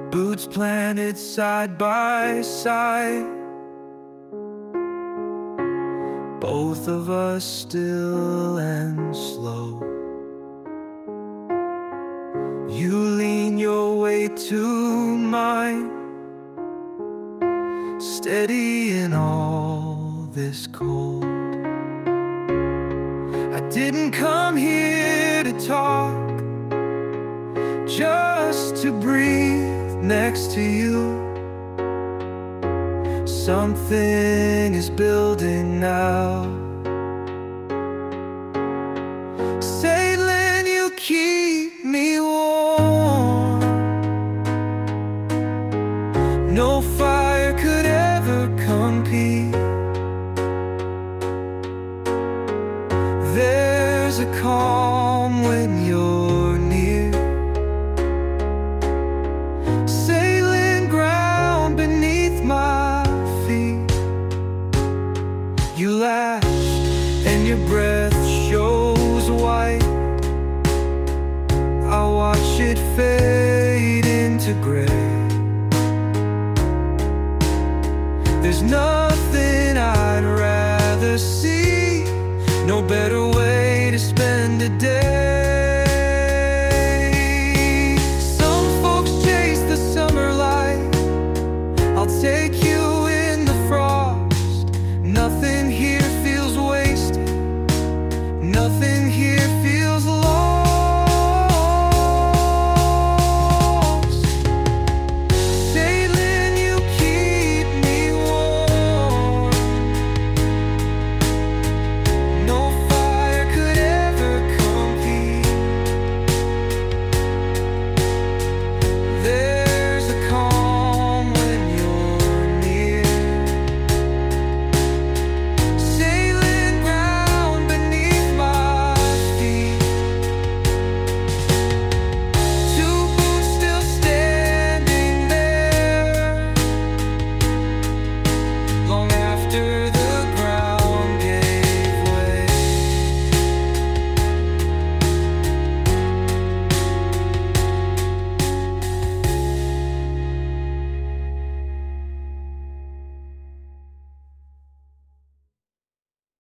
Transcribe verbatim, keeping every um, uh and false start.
Boots planted side by side, both of us still and slow. You lean your way to mine, steady in all this cold. I didn't come here to talk, just to breathe next to you. Something is building now. Sailing, you keep me warm. No fire could ever compete. There's a calm when you're near, sailing ground beneath my feet. You laugh and your breath shows white. I watch it fade into gray. There's nothing I'd rather see, no better way to spend a day.